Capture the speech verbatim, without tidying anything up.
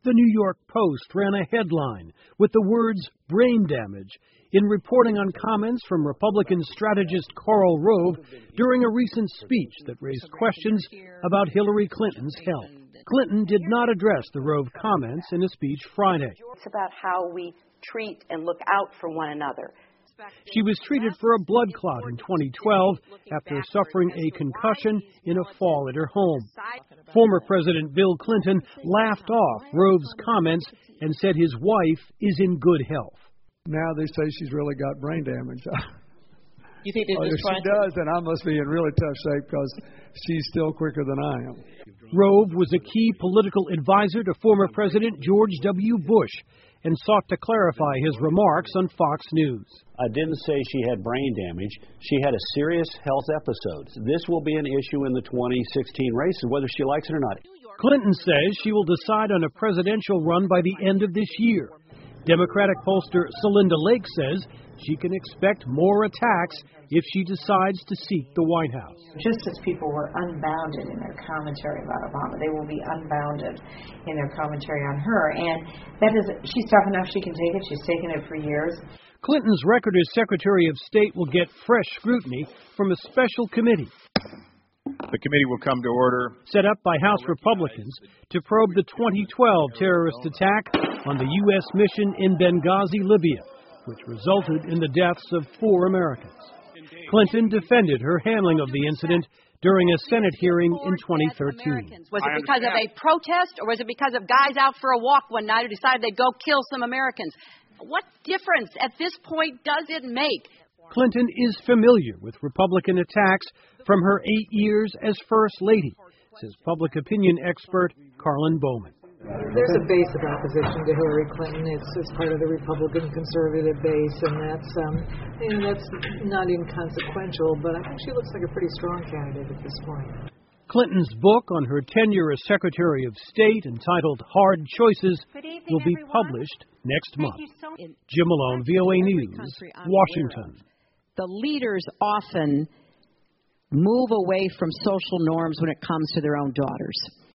The New York Post ran a headline with the words brain damage in reporting on comments from Republican strategist Karl Rove during a recent speech that raised questions about Hillary Clinton's health. Clinton did not address the Rove comments in a speech Friday. It's about how we treat and look out for one another. She was treated for a blood clot in twenty twelve after suffering a concussion in a fall at her home. Former President Bill Clinton laughed off Rove's comments and said his wife is in good health. Now they say she's really got brain damage. You think well, if she does, then I must be in really tough shape because she's still quicker than I am. Rove was a key political advisor to former President George W. Bush and sought to clarify his remarks on Fox News. I didn't say she had brain damage. She had a serious health episode. This will be an issue in the twenty sixteen races, whether she likes it or not. Clinton says she will decide on a presidential run by the end of this year. Democratic pollster Celinda Lake says she can expect more attacks if she decides to seek the White House. Just as people were unbounded in their commentary about Obama, they will be unbounded in their commentary on her. And that is, she's tough enough, she can take it. She's taken it for years. Clinton's record as Secretary of State will get fresh scrutiny from a special committee. The committee will come to order. Set up by House Republicans to probe the twenty twelve terrorist attack on the U S mission in Benghazi, Libya, which resulted in the deaths of four Americans. Clinton defended her handling of the incident during a Senate hearing in twenty thirteen. Was it because of a protest, or was it because of guys out for a walk one night who decided they'd go kill some Americans? What difference at this point does it make? Clinton is familiar with Republican attacks from her eight years as First Lady, says public opinion expert Carlin Bowman. There's a base of opposition to Hillary Clinton. It's, it's part of the Republican conservative base, and that's um, you know, that's not inconsequential, but I think she looks like a pretty strong candidate at this point. Clinton's book on her tenure as Secretary of State, entitled Hard Choices, evening, will be everyone. published next Thank month. you so much. Jim Malone, V O A News, Washington. The leaders often move away from social norms when it comes to their own daughters.